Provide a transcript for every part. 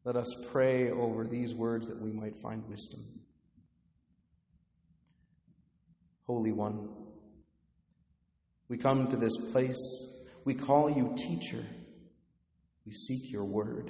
let us pray over these words that we might find wisdom. Holy One, we come to this place. We call you teacher. We seek your word.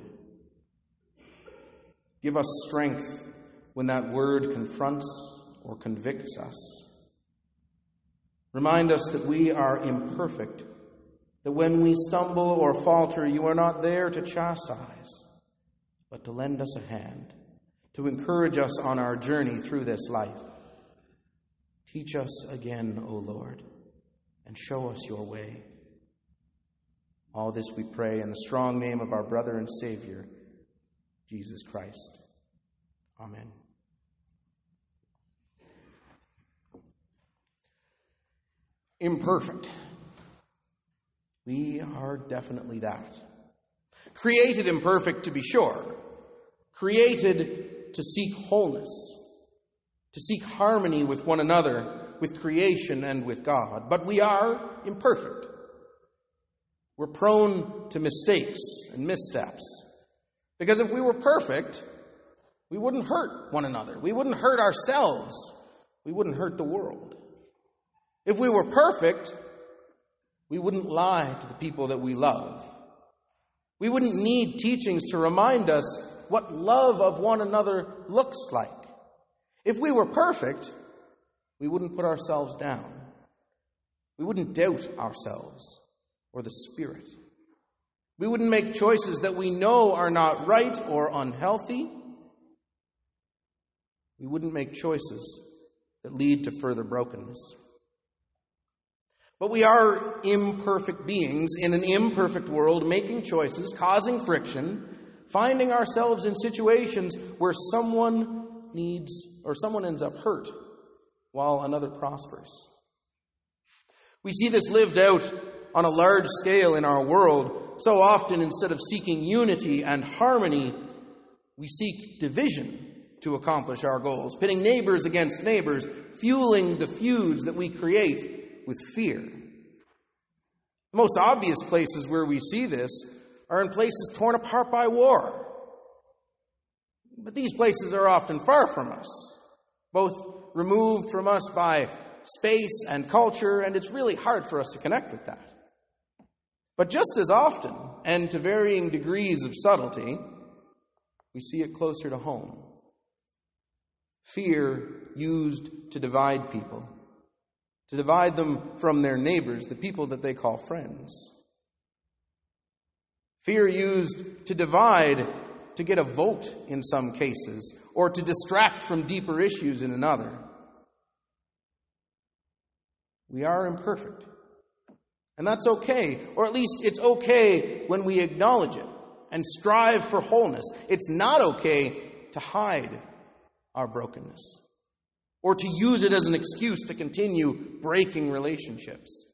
Give us strength when that word confronts or convicts us. Remind us that we are imperfect, that when we stumble or falter, you are not there to chastise, but to lend us a hand, to encourage us on our journey through this life. Teach us again, O Lord, and show us your way. All this we pray in the strong name of our brother and Savior, Jesus Christ. Amen. Imperfect. We are definitely that. Created imperfect, to be sure. Created to seek wholeness, to seek harmony with one another, with creation and with God. But we are imperfect. We're prone to mistakes and missteps. Because if we were perfect, we wouldn't hurt one another. We wouldn't hurt ourselves. We wouldn't hurt the world. If we were perfect, we wouldn't lie to the people that we love. We wouldn't need teachings to remind us what love of one another looks like. If we were perfect, we wouldn't put ourselves down. We wouldn't doubt ourselves or the Spirit. We wouldn't make choices that we know are not right or unhealthy. We wouldn't make choices that lead to further brokenness. But we are imperfect beings in an imperfect world, making choices, causing friction, finding ourselves in situations where someone ends up hurt while another prospers. We see this lived out on a large scale in our world. So often, instead of seeking unity and harmony, we seek division to accomplish our goals, pitting neighbors against neighbors, fueling the feuds that we create with fear. The most obvious places where we see this are in places torn apart by war. But these places are often far from us, both removed from us by space and culture, and it's really hard for us to connect with that. But just as often, and to varying degrees of subtlety, we see it closer to home. Fear used to divide people, to divide them from their neighbors, the people that they call friends. Fear used to divide to get a vote in some cases, or to distract from deeper issues in another. We are imperfect. And that's okay, or at least it's okay when we acknowledge it and strive for wholeness. It's not okay to hide our brokenness, or to use it as an excuse to continue breaking relationships.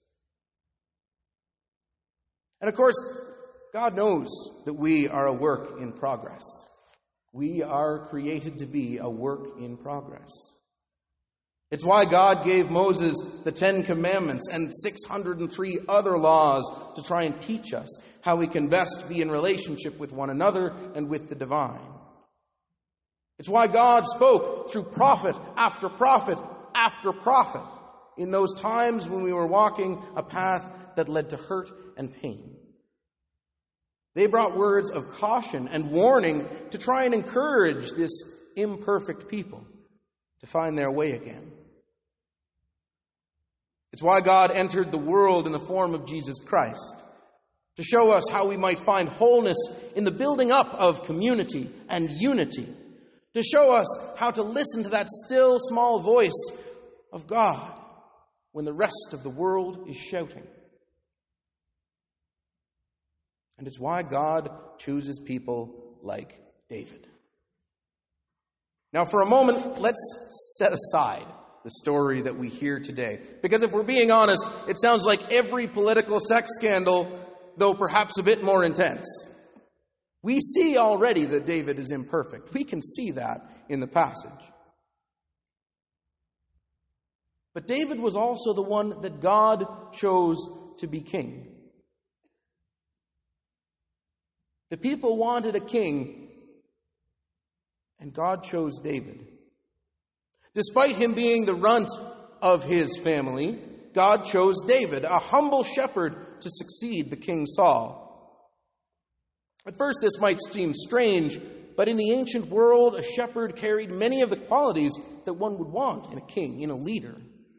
And of course, God knows that we are a work in progress. We are created to be a work in progress. It's why God gave Moses the 10 Commandments and 603 other laws to try and teach us how we can best be in relationship with one another and with the divine. It's why God spoke through prophet after prophet after prophet in those times when we were walking a path that led to hurt and pain. They brought words of caution and warning to try and encourage this imperfect people to find their way again. It's why God entered the world in the form of Jesus Christ, to show us how we might find wholeness in the building up of community and unity, to show us how to listen to that still small voice of God when the rest of the world is shouting. And it's why God chooses people like David. Now, for a moment, let's set aside the story that we hear today. Because if we're being honest, it sounds like every political sex scandal, though perhaps a bit more intense. We see already that David is imperfect. We can see that in the passage. But David was also the one that God chose to be king. The people wanted a king And God chose David. Despite him being the runt of his family, God chose David, a humble shepherd, to succeed the King Saul. At first this might seem strange, but in the ancient world, a shepherd carried many of the qualities that one would want in a king, in a leader.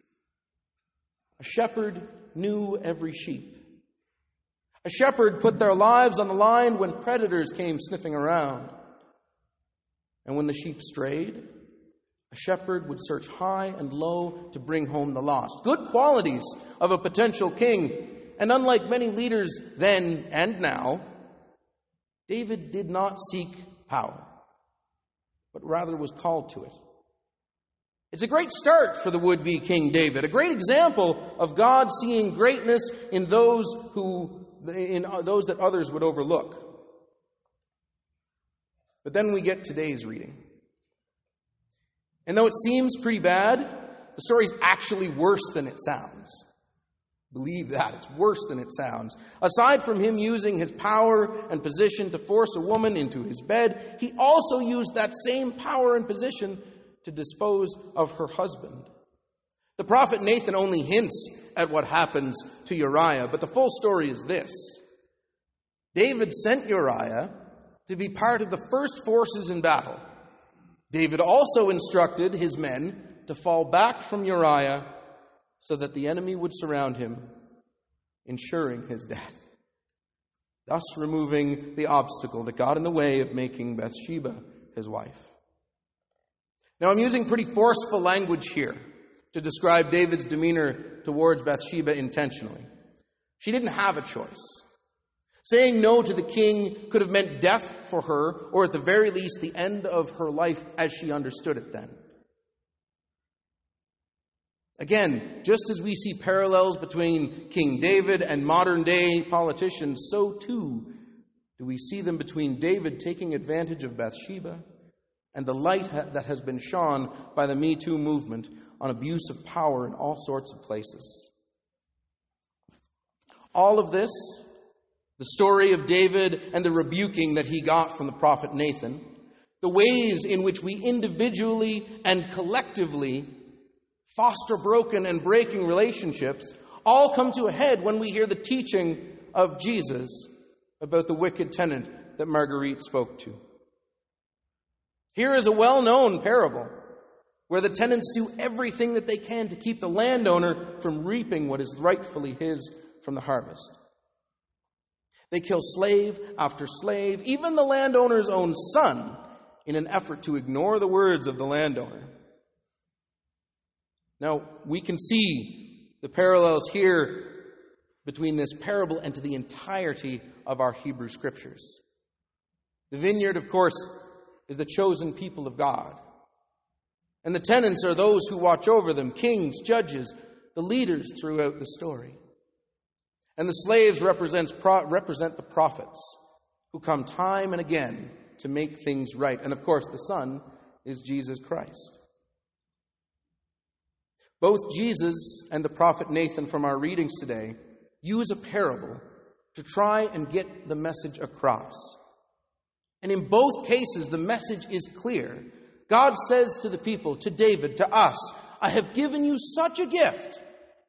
A shepherd knew every sheep. A shepherd put their lives on the line when predators came sniffing around. And when the sheep strayed, a shepherd would search high and low to bring home the lost. Good qualities of a potential king. And unlike many leaders then and now, David did not seek power, but rather was called to it. It's a great start for the would-be King David, a great example of God seeing greatness in those that others would overlook. But then we get today's reading. And though it seems pretty bad, the story's actually worse than it sounds. Believe that, it's worse than it sounds. Aside from him using his power and position to force a woman into his bed, he also used that same power and position to dispose of her husband. The prophet Nathan only hints at what happens to Uriah, but the full story is this. David sent Uriah to be part of the first forces in battle. David also instructed his men to fall back from Uriah so that the enemy would surround him, ensuring his death, thus removing the obstacle that got in the way of making Bathsheba his wife. Now, I'm using pretty forceful language here to describe David's demeanor towards Bathsheba intentionally. She didn't have a choice. Saying no to the king could have meant death for her, or at the very least, the end of her life as she understood it then. Again, just as we see parallels between King David and modern-day politicians, so too do we see them between David taking advantage of Bathsheba and the light that has been shone by the Me Too movement on abuse of power in all sorts of places. All of this, the story of David and the rebuking that he got from the prophet Nathan, the ways in which we individually and collectively foster broken and breaking relationships, all come to a head when we hear the teaching of Jesus about the wicked tenant that Marguerite spoke to. Here is a well-known parable where the tenants do everything that they can to keep the landowner from reaping what is rightfully his from the harvest. They kill slave after slave, even the landowner's own son, in an effort to ignore the words of the landowner. Now, we can see the parallels here between this parable and to the entirety of our Hebrew Scriptures. The vineyard, of course, is the chosen people of God. And the tenants are those who watch over them, kings, judges, the leaders throughout the story. And the slaves represent the prophets who come time and again to make things right. And of course, the Son is Jesus Christ. Both Jesus and the prophet Nathan from our readings today use a parable to try and get the message across. And in both cases, the message is clear. God says to the people, to David, to us, I have given you such a gift,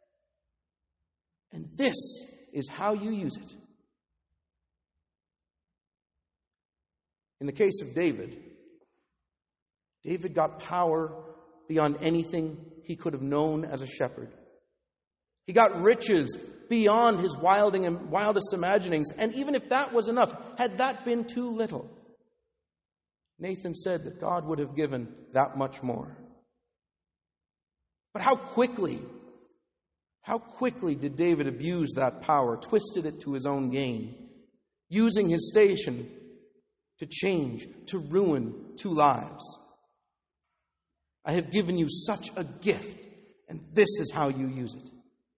and this is how you use it. In the case of David, David got power beyond anything he could have known as a shepherd. He got riches beyond his wildest imaginings, and even if that was enough, had that been too little, Nathan said that God would have given that much more. But how quickly did David abuse that power, twisted it to his own gain, using his station to change, to ruin 2 lives. I have given you such a gift, and this is how you use it.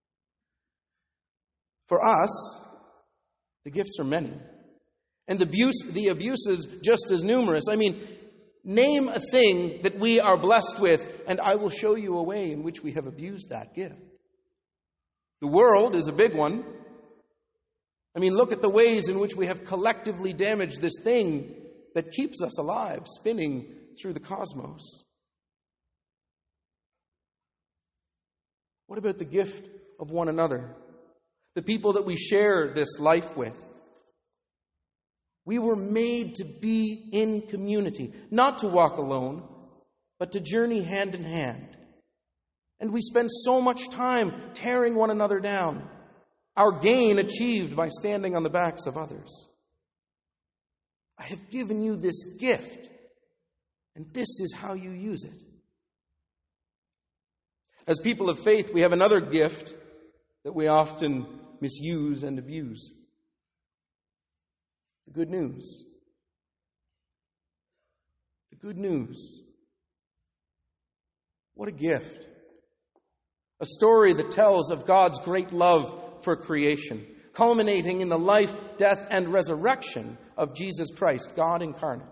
For us, the gifts are many, and the abuses just as numerous. I mean, name a thing that we are blessed with, and I will show you a way in which we have abused that gift. The world is a big one. I mean, look at the ways in which we have collectively damaged this thing that keeps us alive, spinning through the cosmos. What about the gift of one another? The people that we share this life with. We were made to be in community, not to walk alone, but to journey hand in hand. And we spend so much time tearing one another down, our gain achieved by standing on the backs of others. I have given you this gift, and this is how you use it. As people of faith, we have another gift that we often misuse and abuse. The good news. The good news. What a gift. A story that tells of God's great love for creation, culminating in the life, death, and resurrection of Jesus Christ, God incarnate.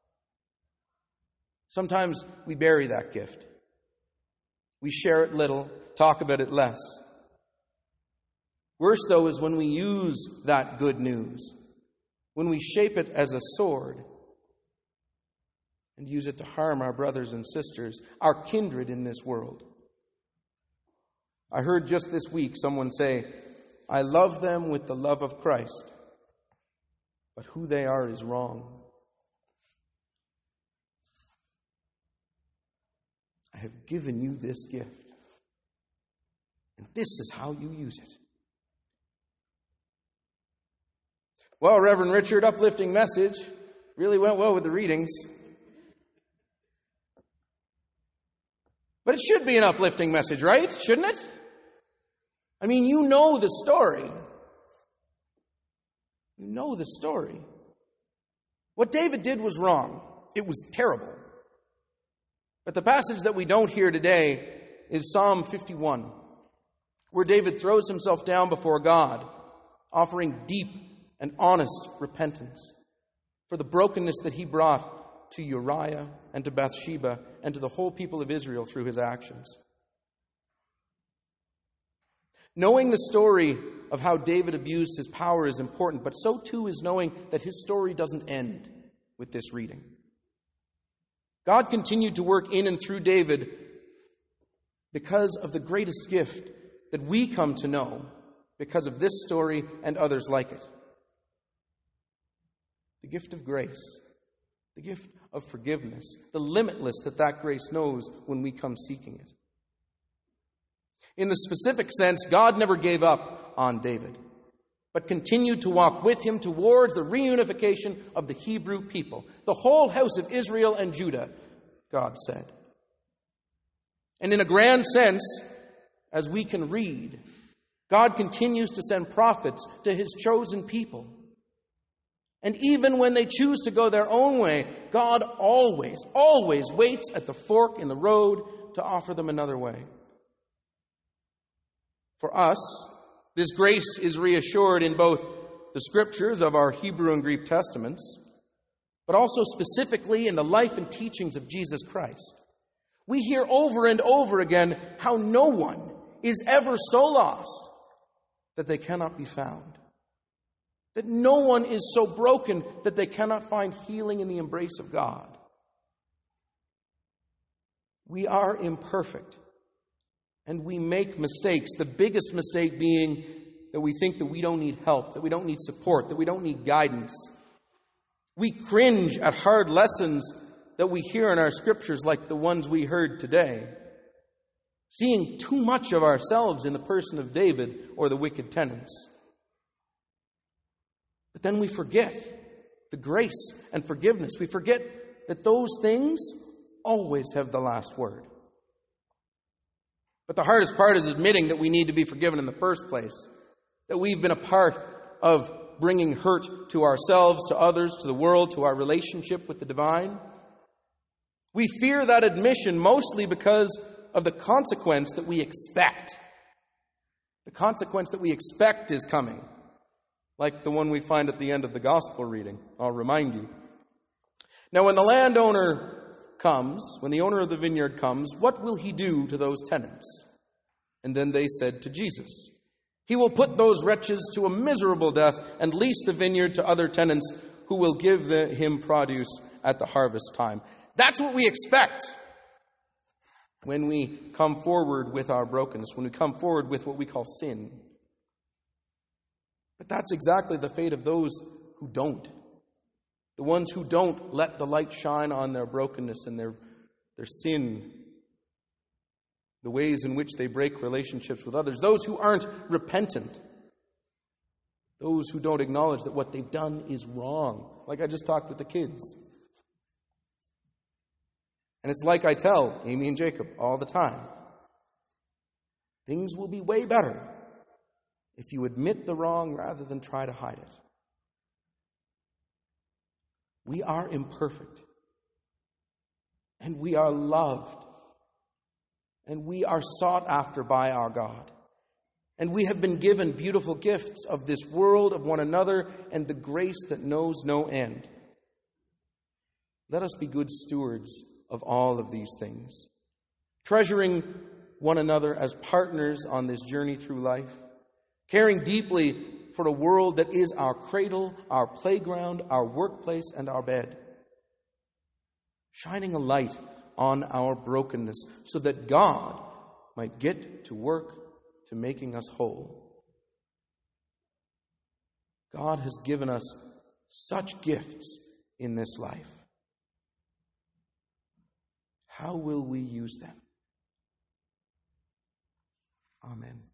Sometimes we bury that gift. We share it little, talk about it less. Worse, though, is when we use that good news, when we shape it as a sword and use it to harm our brothers and sisters, our kindred in this world. I heard just this week someone say, I love them with the love of Christ, but who they are is wrong. I have given you this gift, and this is how you use it. Well, Reverend Richard, uplifting message. Really went well with the readings. But it should be an uplifting message, right? Shouldn't it? I mean, you know the story. You know the story. What David did was wrong. It was terrible. But the passage that we don't hear today is Psalm 51, where David throws himself down before God, offering deep and honest repentance for the brokenness that he brought to Uriah and to Bathsheba and to the whole people of Israel through his actions. Knowing the story of how David abused his power is important, but so too is knowing that his story doesn't end with this reading. God continued to work in and through David because of the greatest gift that we come to know because of this story and others like it. The gift of grace, the gift of forgiveness, the limitless that grace knows when we come seeking it. In the specific sense, God never gave up on David, but continued to walk with him towards the reunification of the Hebrew people, the whole house of Israel and Judah, God said. And in a grand sense, as we can read, God continues to send prophets to his chosen people. And even when they choose to go their own way, God always waits at the fork in the road to offer them another way. For us, this grace is reassured in both the scriptures of our Hebrew and Greek testaments, but also specifically in the life and teachings of Jesus Christ. We hear over and over again how no one is ever so lost that they cannot be found. That no one is so broken that they cannot find healing in the embrace of God. We are imperfect, and we make mistakes. The biggest mistake being that we think that we don't need help, that we don't need support, that we don't need guidance. We cringe at hard lessons that we hear in our scriptures like the ones we heard today, seeing too much of ourselves in the person of David or the wicked tenants. But then we forget the grace and forgiveness. We forget that those things always have the last word. But the hardest part is admitting that we need to be forgiven in the first place, that we've been a part of bringing hurt to ourselves, to others, to the world, to our relationship with the divine. We fear that admission mostly because of the consequence that we expect. The consequence that we expect is coming, like the one we find at the end of the gospel reading. I'll remind you. Now, when the landowner comes, when the owner of the vineyard comes, what will he do to those tenants? And then they said to Jesus, he will put those wretches to a miserable death and lease the vineyard to other tenants who will give him produce at the harvest time. That's what we expect when we come forward with our brokenness, when we come forward with what we call sin. But that's exactly the fate of those who don't. The ones who don't let the light shine on their brokenness and their sin, the ways in which they break relationships with others. Those who aren't repentant. Those who don't acknowledge that what they've done is wrong. Like I just talked with the kids. And it's like I tell Amy and Jacob all the time. Things will be way better if you admit the wrong rather than try to hide it. We are imperfect. And we are loved. And we are sought after by our God. And we have been given beautiful gifts of this world, of one another, and the grace that knows no end. Let us be good stewards of all of these things, treasuring one another as partners on this journey through life, caring deeply for a world that is our cradle, our playground, our workplace, and our bed, shining a light on our brokenness so that God might get to work to making us whole. God has given us such gifts in this life. How will we use them? Amen.